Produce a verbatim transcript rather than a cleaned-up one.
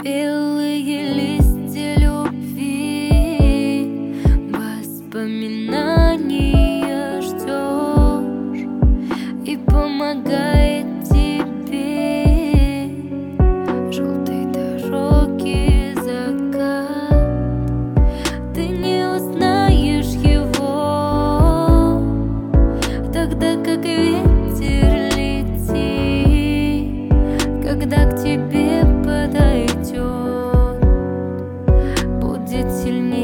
Белые листья любви, воспоминания ждешь, и помогает тебе желтой дороги закат. Ты не узнаешь его, тогда как ветер летит, когда к тебе подойдет, будет сильнее.